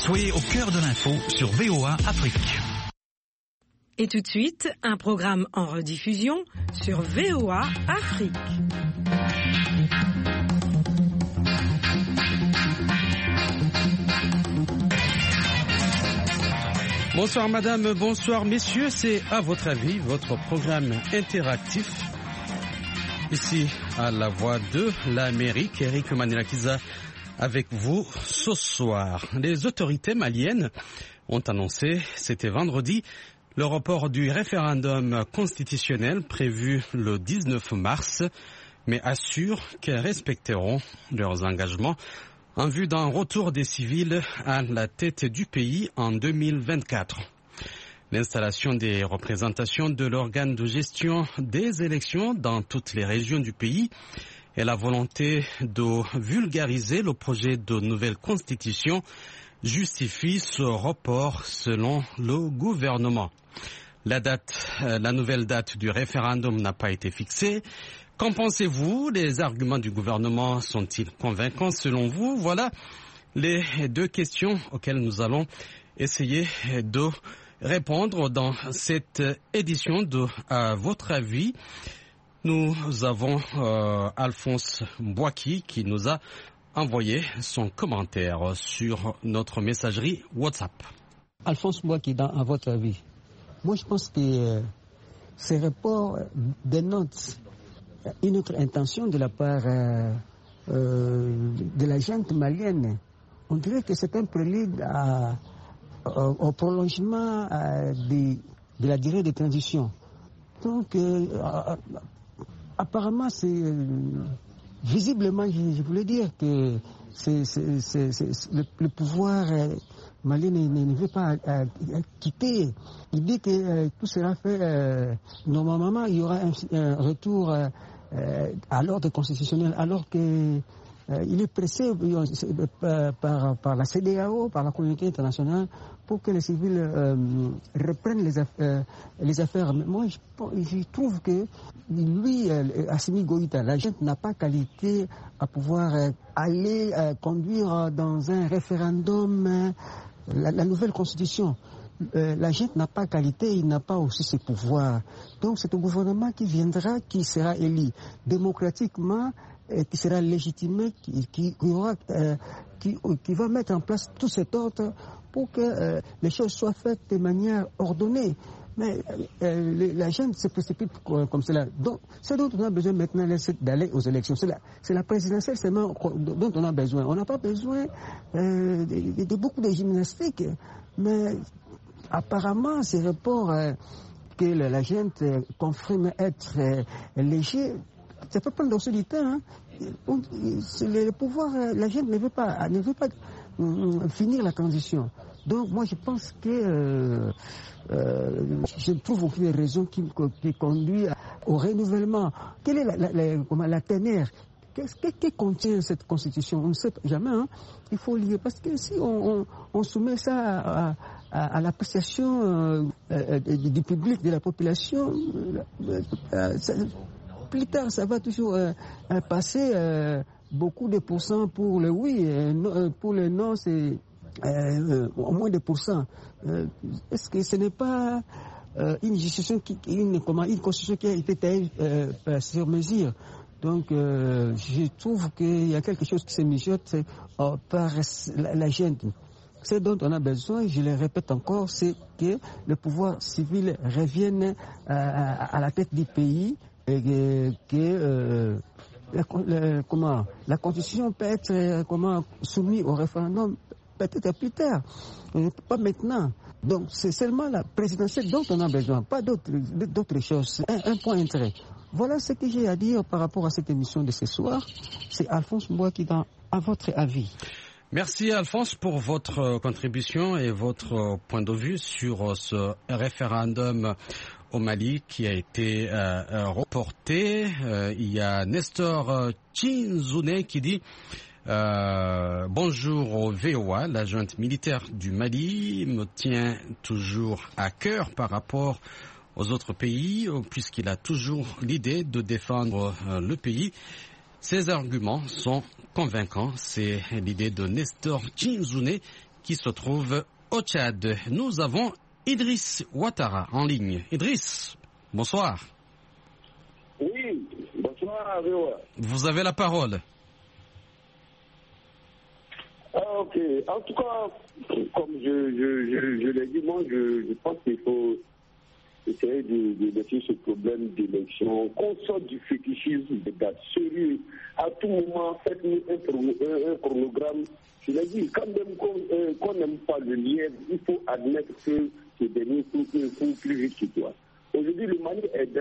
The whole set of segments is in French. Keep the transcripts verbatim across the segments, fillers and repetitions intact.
Soyez au cœur de l'info sur V O A Afrique. Et tout de suite, un programme en rediffusion sur V O A Afrique. Bonsoir madame, bonsoir messieurs, c'est à votre avis votre programme interactif. Ici à la Voix de l'Amérique, Eric Manirakiza avec vous ce soir. Les autorités maliennes ont annoncé, c'était vendredi, le report du référendum constitutionnel prévu le dix-neuf mars, mais assurent qu'elles respecteront leurs engagements en vue d'un retour des civils à la tête du pays en deux mille vingt-quatre. L'installation des représentations de l'organe de gestion des élections dans toutes les régions du pays et la volonté de vulgariser le projet de nouvelle constitution justifie ce report selon le gouvernement. La date, la nouvelle date du référendum n'a pas été fixée. Qu'en pensez-vous? Les arguments du gouvernement sont-ils convaincants selon vous? Voilà les deux questions auxquelles nous allons essayer de répondre dans cette édition de À votre avis. Nous avons euh, Alphonse Mbouaki qui nous a envoyé son commentaire sur notre messagerie WhatsApp. Alphonse Mbouaki, dans À votre avis, moi je pense que euh, ces reports dénotent une autre intention de la part euh, euh, de la junte malienne. On dirait que c'est un prélude à, au, au prolongement à, de, de la durée de transition. Donc, euh, apparemment, c'est euh, visiblement, je, je voulais dire que c'est, c'est, c'est, c'est, le, le pouvoir euh, malien ne, ne veut pas euh, quitter. Il dit que euh, tout sera fait euh, normalement. Il y aura un, un retour euh, euh, à l'ordre constitutionnel, alors que euh, il est pressé euh, par, par la C E D E A O, par la communauté internationale, pour que les civils euh, reprennent les affaires, euh, les affaires. Mais moi, je, je trouve que lui, euh, Assimi Goïta, la gente n'a pas qualité à pouvoir euh, aller euh, conduire dans un référendum euh, la, la nouvelle constitution. Euh, la gente n'a pas qualité, il n'a pas aussi ses pouvoirs. Donc c'est un gouvernement qui viendra, qui sera élu démocratiquement, et qui sera légitimé, qui, qui, qui, aura, euh, qui, qui va mettre en place tout cet ordre pour que euh, les choses soient faites de manière ordonnée. Mais euh, la gente se précipite comme cela. Donc, ce dont on a besoin maintenant, c'est d'aller aux élections. C'est la, c'est la présidentielle seulement dont on a besoin. On n'a pas besoin euh, de, de beaucoup de gymnastique. Mais apparemment, ces reports euh, que la, la gente euh, confirme être euh, léger, ça peut prendre aussi du temps. Hein. Le, le pouvoir, la gente ne veut pas, ne veut pas euh, finir la transition. Donc moi je pense que euh, euh, je ne trouve aucune raison qui, qui conduit au renouvellement. Quelle est la, la, la, comment, la ténère? Qu'est-ce que, que contient cette constitution? On ne sait jamais. Hein. Il faut lire. Parce que si on, on, on soumet ça à, à, à l'appréciation euh, euh, du public, de la population, euh, euh, ça, plus tard ça va toujours euh, passer euh, beaucoup de pourcents pour le oui. Euh, pour le non, c'est euh, au moins de pourcents. Euh, est-ce que ce n'est pas euh, une constitution qui, une, comment, une constitution qui a été taillée euh, sur mesure? Donc, euh, je trouve qu'il y a quelque chose qui se mijote euh, par la, la gente. Ce dont on a besoin, je le répète encore, c'est que le pouvoir civil revienne euh, à, à la tête du pays et que, que euh, la, la, comment, la constitution peut être euh, comment, soumise au référendum peut-être plus tard, pas maintenant. Donc, c'est seulement la présidentielle dont on a besoin, pas d'autres, d'autres choses. Un, un point intérêt. Voilà ce que j'ai à dire par rapport à cette émission de ce soir. C'est Alphonse Mbouaki dans À votre avis. Merci Alphonse pour votre contribution et votre point de vue sur ce référendum au Mali qui a été euh, reporté. Euh, il y a Nestor Chinzune qui dit euh, bonjour au V O A, la junte militaire du Mali me tient toujours à cœur par rapport aux autres pays, puisqu'il a toujours l'idée de défendre euh, le pays. Ses arguments sont convaincants. C'est l'idée de Nestor Chinzune qui se trouve au Tchad. Nous avons Idriss Ouattara en ligne. Idriss, bonsoir. Oui, bonsoir. Véo. Vous avez la parole. Ah, ok. En tout cas, comme je, je, je, je l'ai dit, moi, je, je pense qu'il faut essayer de, de laisser ce problème d'élection, qu'on sorte du fétichisme des dates sérieux. À tout moment, faites-nous un, un, un chronogramme. Je l'ai dit, quand même qu'on n'aime euh, pas le lièvre, il faut admettre que ce dernier court plus vite que toi. Aujourd'hui, le Mali est dans,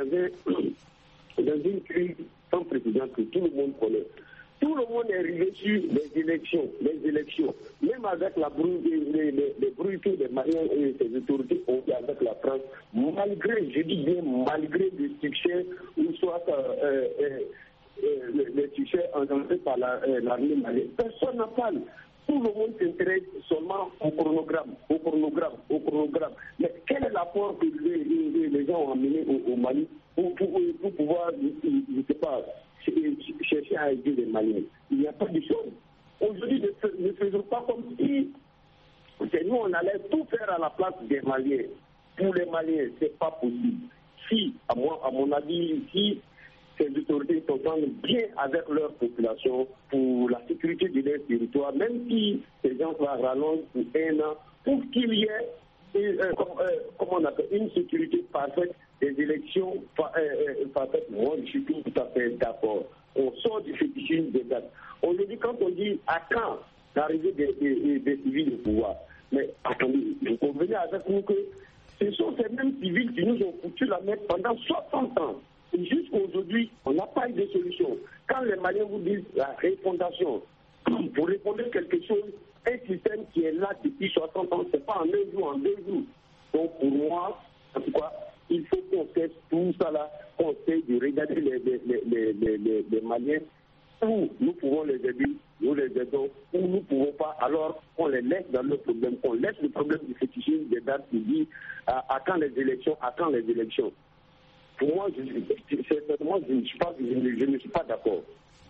un, dans une crise sans précédent que tout le monde connaît. Tout le monde est arrivé sur les élections, les élections. Même avec la brouille, les, les, les bruits que les Maliens et les autorités ont fait avec la France, malgré, je dis bien malgré le succès, ou soit euh, euh, euh, le, le succès engendré par l'armée la, euh, malienne, personne n'en parle. Tout le monde s'intéresse seulement au chronogramme, au chronogramme, au chronogramme. Mais quel est l'apport que les, les, les gens ont amené au, au Mali pour, pour, pour pouvoir, je ne sais pas, chercher à aider les Maliens? Il n'y a pas de chose. Aujourd'hui, ne, ne faisons pas comme si c'est nous, on allait tout faire à la place des Maliens. Pour les Maliens, ce n'est pas possible. Si, à, moi, à mon avis, si ces autorités s'entendent bien avec leur population pour la sécurité de leur territoire, même si ces gens rallongent pour un an, pour qu'il y ait euh, comme, euh, comme on appelle, une sécurité parfaite, des élections parfaites. Moi, je suis tout à fait d'accord. On sort du fétichisme des dates. Aujourd'hui, quand on dit à quand l'arrivée des, des, des civils au pouvoir, mais attendez, vous convenez avec nous que ce sont ces mêmes civils qui nous ont foutu la mettre pendant soixante ans. Et jusqu'aujourd'hui, on n'a pas eu de solution. Quand les Maliens vous disent la refondation, pour répondre quelque chose, un système qui est là depuis soixante ans, ce n'est pas en un jour, en deux jours. Donc pour moi, en tout cas, il faut qu'on teste tout ça là, qu'on essaie de regarder les, les, les, les, les, les Maliens où nous pouvons les aider, nous les aidons, où nous ne pouvons pas, alors on les laisse dans le problème, qu'on laisse le problème du fétichisme des dates qui dit à, à quand les élections, à quand les élections. Pour moi, je, certainement, je ne suis pas, je ne, je ne suis pas d'accord.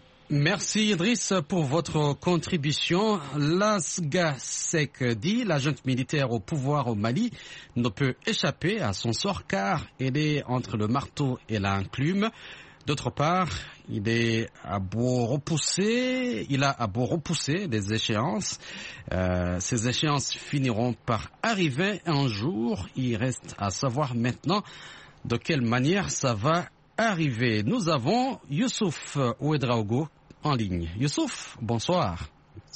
Merci Idriss pour votre contribution. Lasga Sek dit la junte militaire au pouvoir au Mali ne peut échapper à son sort car elle est entre le marteau et l'enclume. D'autre part, il est à beau repousser, il a à beau repousser des échéances. Euh, ces échéances finiront par arriver un jour. Il reste à savoir maintenant de quelle manière ça va arriver. Nous avons Youssouf Ouedraogo en ligne. Youssouf, bonsoir.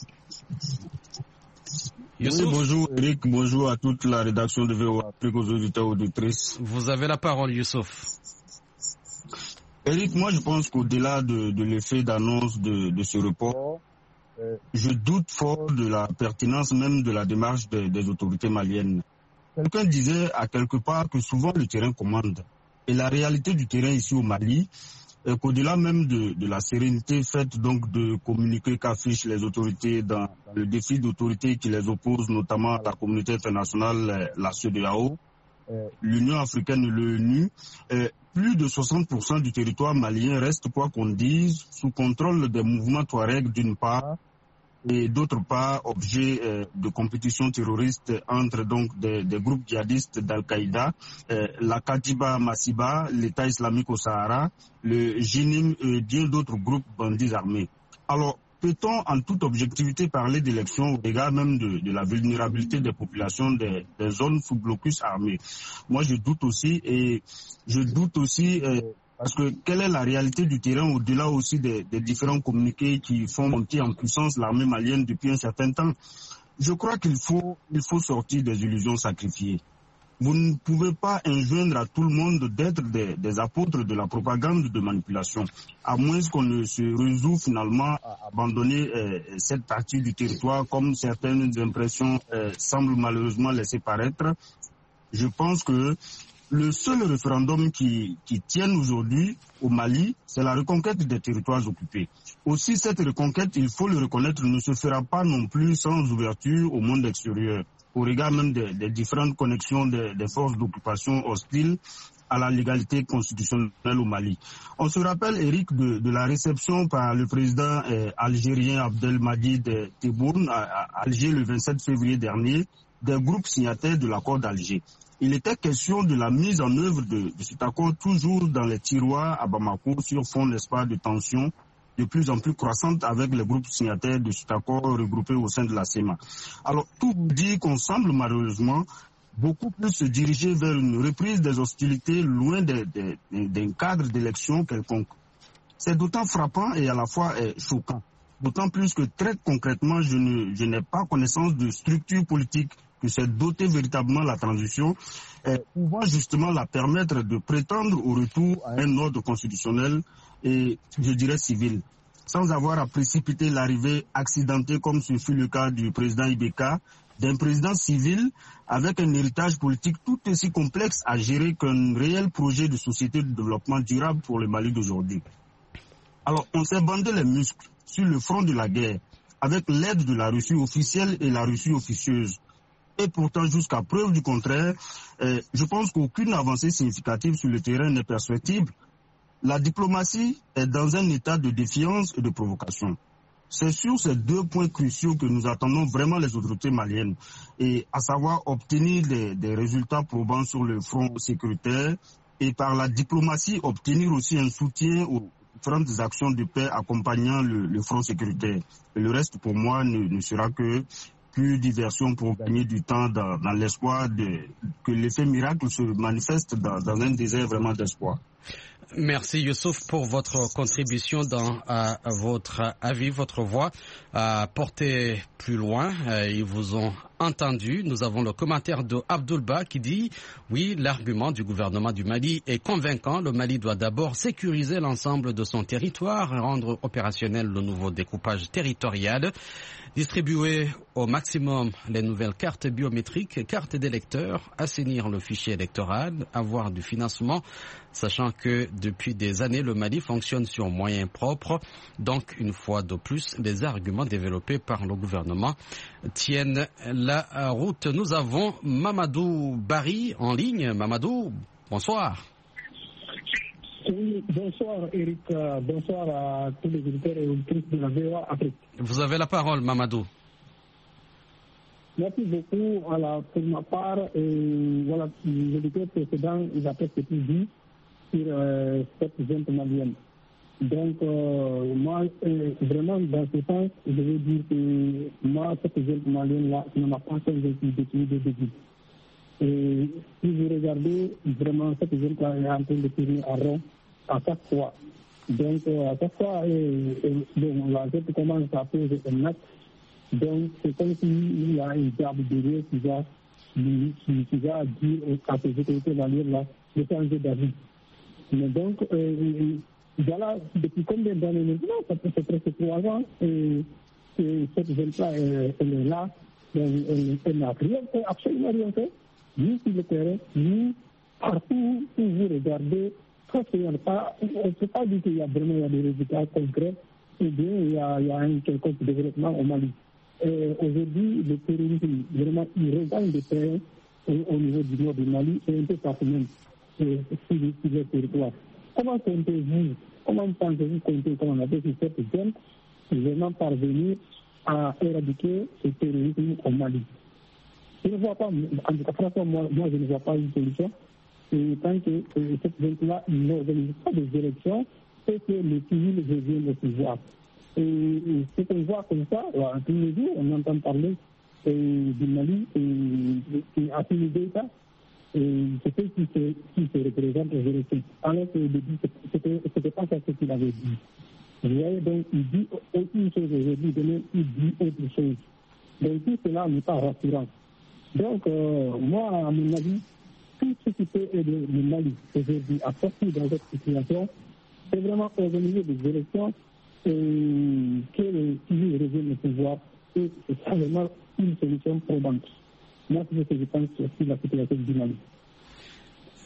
Youssouf. Oui, bonjour Eric, bonjour à toute la rédaction de V O A Afrique, aux auditeurs et auditrices. Vous avez la parole, Youssouf. Eric, moi je pense qu'au-delà de, de l'effet d'annonce de, de ce report, euh, je doute fort de la pertinence même de la démarche de, des autorités maliennes. Quelqu'un disait à quelque part que souvent le terrain commande. Et la réalité du terrain ici au Mali, est qu'au-delà même de, de la sérénité faite donc de communiquer qu'affichent les autorités dans, dans le défi d'autorité qui les oppose, notamment à la communauté internationale, la C E D E A O, euh, l'Union africaine et l'ONU, euh, plus de soixante pour cent du territoire malien reste, quoi qu'on dise, sous contrôle des mouvements Touareg d'une part, et d'autre part objet euh, de compétition terroriste entre donc des, des groupes djihadistes d'Al-Qaïda, euh, la Katiba Massiba, l'État islamique au Sahara, le Jinim et bien d'autres groupes bandits armés. Alors, peut-on en toute objectivité parler d'élections au regard même de, de la vulnérabilité des populations des, des zones sous blocus armé? Moi, je doute aussi, et je doute aussi... Euh, Parce que quelle est la réalité du terrain au-delà aussi des, des différents communiqués qui font monter en puissance l'armée malienne depuis un certain temps? Je crois qu'il faut, il faut sortir des illusions sacrifiées. Vous ne pouvez pas enjoindre à tout le monde d'être des, des apôtres de la propagande de manipulation, à moins qu'on ne se résout finalement à abandonner euh, cette partie du territoire comme certaines impressions euh, semblent malheureusement laisser paraître. Je pense que le seul référendum qui, qui tienne aujourd'hui au Mali, c'est la reconquête des territoires occupés. Aussi, cette reconquête, il faut le reconnaître, ne se fera pas non plus sans ouverture au monde extérieur, au regard même des, des différentes connexions des, des forces d'occupation hostiles à la légalité constitutionnelle au Mali. On se rappelle, Eric, de, de la réception par le président euh, algérien Abdelmadjid Tebboune à, à Alger le vingt-sept février dernier des groupes signataires de l'accord d'Alger. Il était question de la mise en œuvre de, de cet accord toujours dans les tiroirs à Bamako sur fond, n'est-ce pas, de tensions de plus en plus croissantes avec les groupes signataires de cet accord regroupés au sein de la C E M A. Alors, tout dit qu'on semble malheureusement beaucoup plus se diriger vers une reprise des hostilités loin d'un cadre d'élection quelconque. C'est d'autant frappant et à la fois eh, choquant. D'autant plus que très concrètement, je, ne, je n'ai pas connaissance de structure politique que c'est doter véritablement la transition, eh, pouvant justement la permettre de prétendre au retour à un ordre constitutionnel et, je dirais, civil, sans avoir à précipiter l'arrivée accidentée, comme ce fut le cas du président Ibeka, d'un président civil avec un héritage politique tout aussi complexe à gérer qu'un réel projet de société de développement durable pour le Mali d'aujourd'hui. Alors, on s'est bandé les muscles sur le front de la guerre avec l'aide de la Russie officielle et la Russie officieuse. Et pourtant, jusqu'à preuve du contraire, euh, je pense qu'aucune avancée significative sur le terrain n'est perceptible. La diplomatie est dans un état de défiance et de provocation. C'est sur ces deux points cruciaux que nous attendons vraiment les autorités maliennes, et à savoir obtenir des, des résultats probants sur le front sécuritaire et par la diplomatie obtenir aussi un soutien aux différentes actions de paix accompagnant le, le front sécuritaire. Et le reste, pour moi, ne, ne sera que plus diversion pour gagner du temps dans, dans l'espoir de, que l'effet miracle se manifeste dans, dans un désert vraiment d'espoir. Merci Youssouf pour votre contribution dans euh, votre avis, votre voix à porter plus loin. Euh, ils vous ont entendu. Nous avons le commentaire de Abdoulba qui dit « Oui, l'argument du gouvernement du Mali est convaincant. Le Mali doit d'abord sécuriser l'ensemble de son territoire et rendre opérationnel le nouveau découpage territorial. Distribuer au maximum les nouvelles cartes biométriques, cartes d'électeurs, assainir le fichier électoral, avoir du financement, sachant que depuis des années, le Mali fonctionne sur moyens propres. Donc, une fois de plus, les arguments développés par le gouvernement tiennent la route. Nous avons Mamadou Barry en ligne. Mamadou, bonsoir. Oui, bonsoir Eric, bonsoir à tous les auditeurs et auditrices de la V O A Afrique. Vous avez la parole, Mamadou. Merci beaucoup. Voilà, pour ma part, et voilà, l'auditeur précédent, il a presque tout dit sur euh, cette jeune malienne. Donc, euh, moi, euh, vraiment, dans ce sens, je veux dire que moi, cette jeune malienne-là, ne m'a pas convaincu depuis le début. Et si vous regardez, vraiment, cette jeune-là est en train de tourner en rond à chaque fois. Donc, euh, à chaque fois, et, et, donc, la jeune commence à poser un acte. Donc, c'est comme s'il y a un diable derrière qui va, qui, qui va dire à ces autorités maliennes-là de changer d'avis. Mais donc, euh, voilà, depuis combien d'années maintenant, ça peut être presque trois ans, et, et cette jeune-là, elle, elle est là, elle, elle, elle n'a rien fait, absolument rien fait, ni sur le terrain, ni partout où vous regardez, parce qu'il n'y a pas, on ne peut pas dire qu'il y a vraiment il y a des résultats concrets, ou bien il y a, il y a un quelconque développement au Mali. Et aujourd'hui, le terrorisme, vraiment, il regagne le terrain au, au niveau du nord du Mali et un peu partout même euh, sur, sur le territoire. Comment comptez-vous, comment pensez-vous compter, comme on a dit, sur cette zone, vraiment parvenir à éradiquer ce terrorisme au Mali? Je ne vois pas, en tout cas, franchement, moi, moi je ne vois pas une solution. Et tant que euh, cette zone-là n'organise pas des élections, c'est que les civils reviennent au pouvoir. Et, et ce qu'on voit comme ça, à tous les jours, on entend parler euh, du Mali et, et à tous les États. Et c'est ce qui se, qui se représente aux élections. Alors qu'au début, ce n'était pas ça ce qu'il avait dit. Vous voyez, donc il dit autre chose aujourd'hui, demain il dit autre chose. Donc tout cela n'est pas rassurant. Donc euh, moi, à mon avis, tout ce qui peut aider le Mali aujourd'hui à sortir dans cette situation, c'est vraiment organiser des élections et que les civils reviennent au pouvoir. Et c'est vraiment une solution probante. Moi, c'est ce que je pense sur la situation du Mali.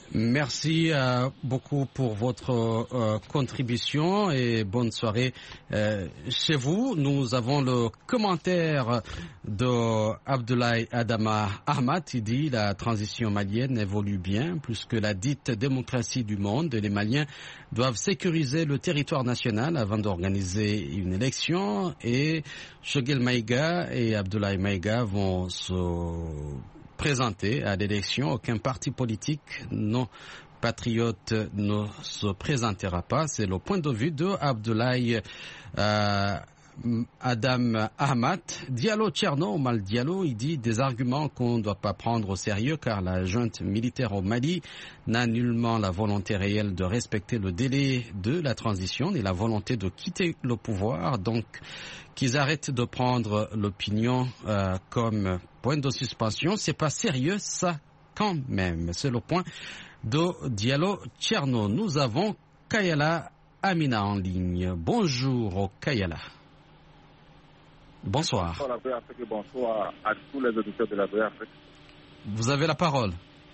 Merci euh, beaucoup pour votre euh, contribution et bonne soirée euh, chez vous. Nous avons le commentaire de Abdoulaye Adama Ahmad. Il dit la transition malienne évolue bien plus que la dite démocratie du monde. Les Maliens doivent sécuriser le territoire national avant d'organiser une élection. Et Choguel Maïga et Abdoulaye Maïga vont se présenté à l'élection. Aucun parti politique non patriote ne se présentera pas. C'est le point de vue de Abdoulaye euh, Adam Ahmad. Diallo Tcherno, Mal Diallo, il dit des arguments qu'on ne doit pas prendre au sérieux car la junte militaire au Mali n'a nullement la volonté réelle de respecter le délai de la transition ni la volonté de quitter le pouvoir. Donc, qu'ils arrêtent de prendre l'opinion euh, comme point de suspension. C'est pas sérieux, ça, quand même. C'est le point de Diallo Tcherno. Nous avons Kayala Amina en ligne. Bonjour, Kayala. Bonsoir. Bonsoir, la Afrique, bonsoir à tous les auditeurs de la V Afrique. Vous avez la parole.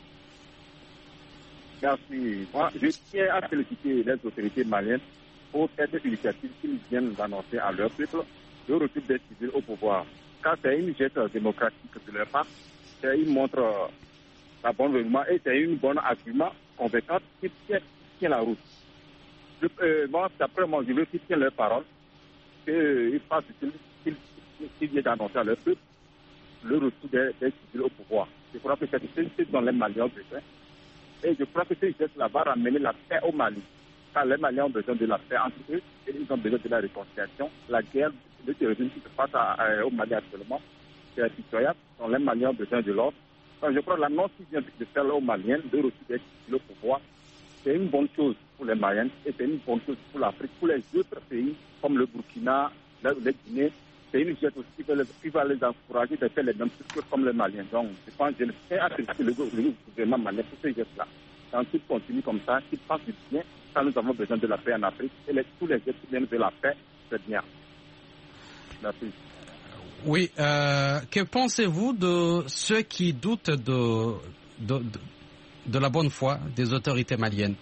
Merci. Moi, je tiens à féliciter les autorités maliennes pour cette initiative qu'ils viennent d'annoncer à leur peuple de retour des civils au pouvoir. Car c'est une geste démocratique de leur part, c'est une montre la bonne règlement et c'est une bonne argument convaincante qui tient, qui tient la route. Je, euh, moi, d'après moi, je veux qu'ils tiennent leur parole, qu'ils fassent qu'ils qu viennent d'annoncer à leur peuple le retour des, des civils au pouvoir. Je crois que c'est dans les Maliens besoin. Et je crois que ce geste-là va ramener la paix au Mali. Car les Maliens ont besoin de la paix entre eux et ils ont besoin de la réconciliation. La guerre, le terrorisme qui se passe à, à, au Mali actuellement, c'est incroyable. Donc les Maliens ont besoin de l'ordre. Donc je crois que l'annonce qui vient de faire aux Maliens de retour le pouvoir, c'est une bonne chose pour les Maliens et c'est une bonne chose pour l'Afrique, pour les autres pays comme le Burkina, le Guinée. C'est une geste aussi qui va, les, qui va les encourager de faire les mêmes choses comme les Maliens. Donc je pense que je tiens à féliciter le gouvernement malien pour ces gestes-là. Quand il continue comme ça, qu'il fasse du bien, quand nous avons besoin de la paix en Afrique, et les, tous les gestes qui viennent de la paix, c'est bien. Merci. Oui, euh, que pensez-vous de ceux qui doutent de, de, de, de la bonne foi des autorités maliennes?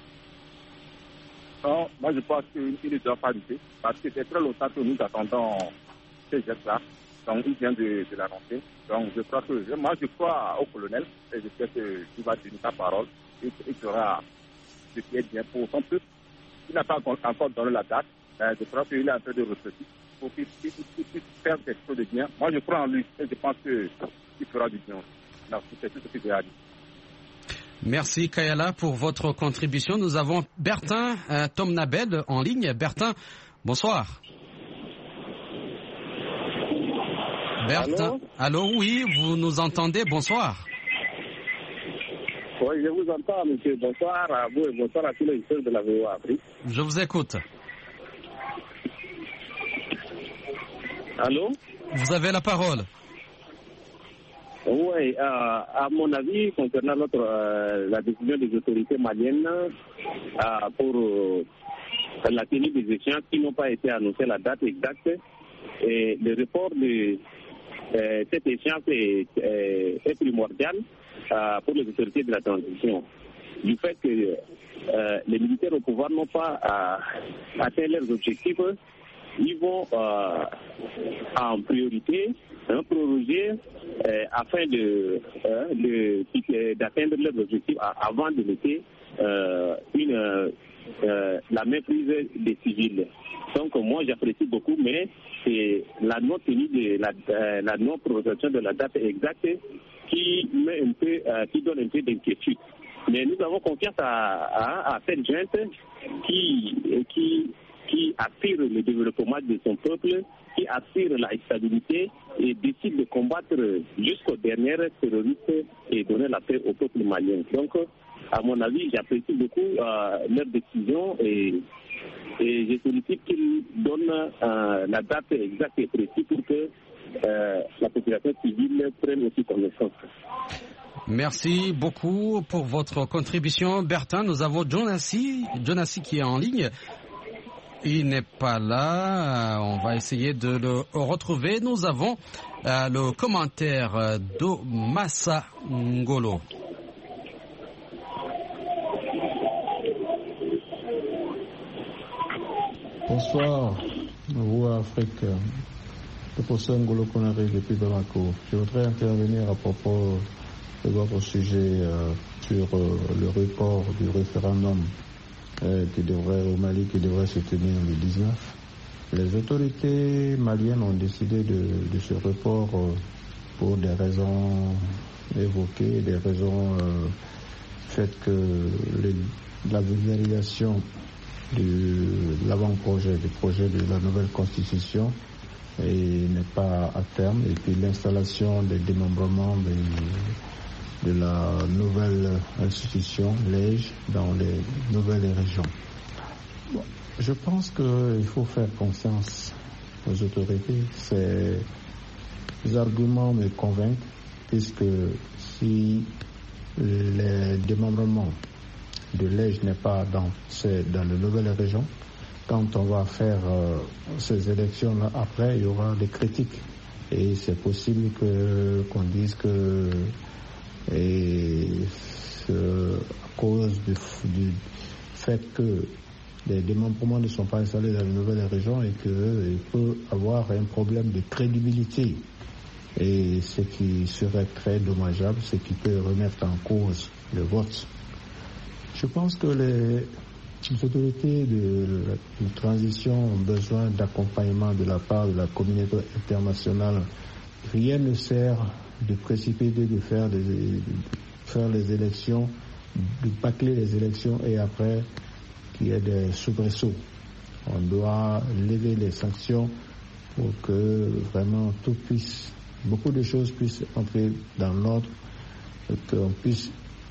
Non, moi je pense qu'ils ne doivent pas douter, parce que c'est très longtemps que nous attendons ces gestes-là. Donc il vient de, de l'annoncer. Donc je crois que, moi je crois au colonel, et je sais qu'il va tenir sa parole, et il sera ce qui est bien pour son peuple. Il n'a pas encore donné la date, mais je crois qu'il est en train de réfléchir pour qu'il puisse faire quelque chose de bien. Moi, je crois en lui et je pense qu'il fera du bien. Merci, c'est tout ce que j'ai à dire. Merci Kayala pour votre contribution. Nous avons Bertin euh, Tom Nabel en ligne. Bertin, bonsoir. Bertin, allô, allô, oui, vous nous entendez? Bonsoir. Oui, je vous entends, monsieur. Bonsoir à vous et bonsoir à tous les auditeurs de la V O A Afrique. Je vous écoute. Allô? Vous avez la parole. Oui, euh, à mon avis, concernant notre, euh, la décision des autorités maliennes euh, pour euh, la tenue des échéances qui n'ont pas été annoncées la date exacte, et le report de euh, cette échéance est, est, est primordial euh, pour les autorités de la transition. Du fait que euh, les militaires au pouvoir n'ont pas euh, atteint leurs objectifs, ils vont euh, en priorité hein, proroger euh, afin de, euh, de, d'atteindre leurs objectifs avant de laisser euh, une, euh, la méprise des civils. Donc moi j'apprécie beaucoup, mais c'est la non tenue de la, euh, la non prorogation de la date exacte qui met un peu, euh, qui donne un peu d'inquiétude. Mais nous avons confiance à, à, à cette junte qui, qui qui aspire le développement de son peuple, qui aspire la stabilité et décide de combattre jusqu'aux dernières terroristes et donner la paix au peuple malien. Donc, à mon avis, j'apprécie beaucoup euh, leur décision et, et je sollicite qu'ils donnent euh, la date exacte et précise pour que euh, la population civile prenne aussi connaissance. Merci beaucoup pour votre contribution, Bertin. Nous avons Jonassi, Jonassi qui est en ligne. Il n'est pas là. On va essayer de le retrouver. Nous avons euh, le commentaire de Massa Ngolo. Bonsoir, vous Afrique. Le professeur Ngolo Konaré depuis Bamako. Je voudrais intervenir à propos de votre sujet euh, sur euh, le report du référendum euh, qui devrait, au Mali qui devrait se tenir le dix-neuf. Les autorités maliennes ont décidé de, de ce report euh, pour des raisons évoquées, des raisons euh, faites que les, la vulgarisation de l'avant-projet, du projet de la nouvelle constitution et n'est pas à terme, et puis l'installation des démembrements de, de la nouvelle institution, l'E J, dans les nouvelles régions. Bon, je pense qu'il faut faire confiance aux autorités. Ces arguments me convainquent, puisque si les démembrements de l'E J n'est pas dans, dans les nouvelles régions, quand on va faire euh, ces élections-là, après, il y aura des critiques. Et c'est possible que, qu'on dise que, et, euh, à cause du, du fait que les démembrements ne sont pas installés dans les nouvelles régions et qu'il peut avoir un problème de crédibilité. Et ce qui serait très dommageable, ce qui peut remettre en cause le vote. Je pense que les... Les autorités de, de transition ont besoin d'accompagnement de la part de la communauté internationale. Rien ne sert de précipiter, de faire, des, de faire les élections, de bâcler les élections et après qu'il y ait des soubresauts. On doit lever les sanctions pour que vraiment tout puisse, beaucoup de choses puissent entrer dans l'ordre et qu'on puisse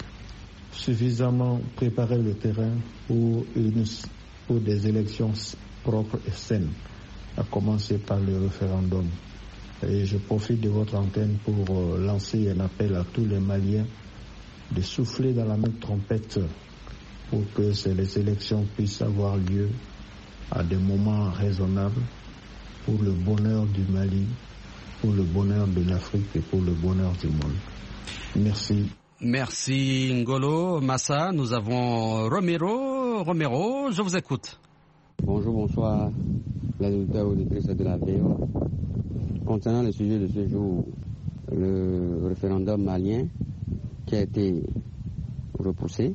suffisamment préparer le terrain pour, une, pour des élections propres et saines, à commencer par le référendum. Et je profite de votre antenne pour euh, lancer un appel à tous les Maliens de souffler dans la même trompette pour que ces, les élections puissent avoir lieu à des moments raisonnables pour le bonheur du Mali, pour le bonheur de l'Afrique et pour le bonheur du monde. Merci. Merci Ngolo Massa. Nous avons Romero. Romero, je vous écoute. Bonjour, bonsoir, les auditeurs et auditrices de la V O A. Concernant le sujet de ce jour, le référendum malien qui a été repoussé,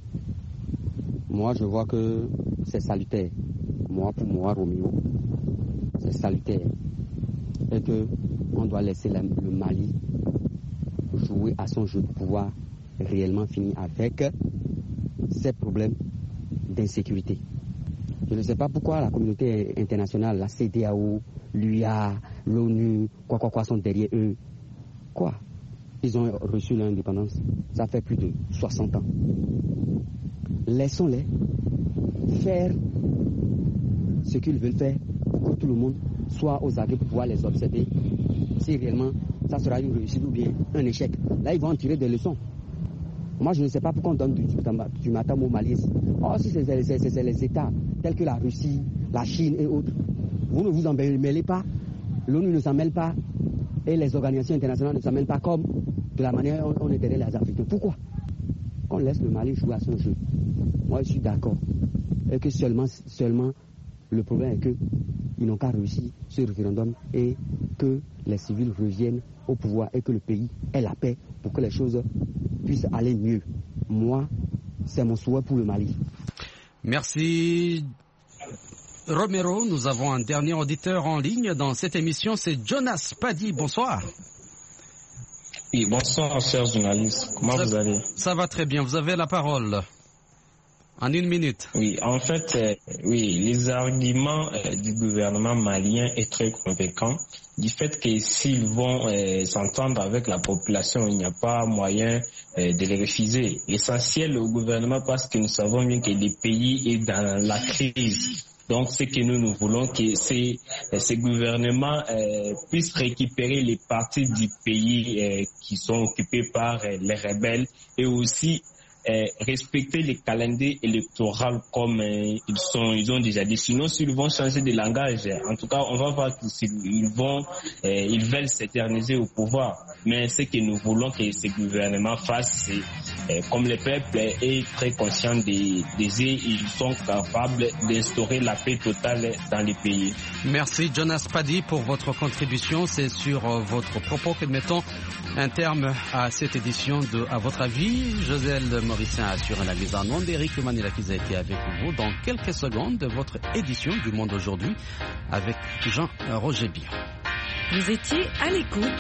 moi je vois que c'est salutaire. Moi, pour moi, Romeo, c'est salutaire. Et qu'on doit laisser la, le Mali jouer à son jeu de pouvoir réellement fini avec ces problèmes d'insécurité. Je ne sais pas pourquoi la communauté internationale, la C D A O, l'U A, l'ONU, quoi quoi quoi sont derrière eux. Quoi? Ils ont reçu l'indépendance. Ça fait plus de soixante ans. Laissons-les faire ce qu'ils veulent faire pour que tout le monde soit aux aguets pour pouvoir les observer. Si réellement ça sera une réussite ou bien un échec. Là, ils vont en tirer des leçons. Moi, je ne sais pas pourquoi on donne du, du matam au Mali. Oh, si c'est, c'est, c'est, c'est les États tels que la Russie, la Chine et autres. Vous ne vous en mêlez pas. L'ONU ne s'en mêle pas. Et les organisations internationales ne s'en mêlent pas comme de la manière dont on est derrière les Africains. Pourquoi? Qu'on laisse le Mali jouer à son jeu. Moi, je suis d'accord. Et que seulement, seulement le problème est qu'ils n'ont qu'à réussir ce référendum et que les civils reviennent au pouvoir et que le pays ait la paix pour que les choses puissent aller mieux. Moi, c'est mon souhait pour le Mali. Merci Romero. Nous avons un dernier auditeur en ligne dans cette émission, c'est Jonas Paddy. Bonsoir. Oui, bonsoir chers journalistes. Comment ça, vous allez? Ça va très bien, vous avez la parole. En une minute. Oui, en fait, euh, oui, les arguments euh, du gouvernement malien est très convaincant du fait que s'ils vont euh, s'entendre avec la population, il n'y a pas moyen euh, de les refuser. L'essentiel au gouvernement, parce que nous savons bien que le pays est dans la crise. Donc, ce que nous, nous voulons, que ces, ces gouvernements euh, puissent récupérer les parties du pays euh, qui sont occupées par euh, les rebelles et aussi euh, respecter les calendriers électoraux comme euh, ils sont, ils ont déjà dit. Sinon, s'ils vont changer de langage, en tout cas, on va voir qu'ils vont, euh, ils veulent s'éterniser au pouvoir. Mais ce que nous voulons que ce gouvernement fasse, c'est euh, comme le peuple est très conscient des, des ils sont capables d'instaurer la paix totale dans les pays. Merci Jonas Paddy pour votre contribution. C'est sur euh, votre propos que nous mettons un terme à cette édition de À votre avis. Joselle Mauricien assure la mise en onde. Eric Manila qui a été avec vous dans quelques secondes de votre édition du Monde aujourd'hui avec Jean-Roger Bion. Vous étiez à l'écoute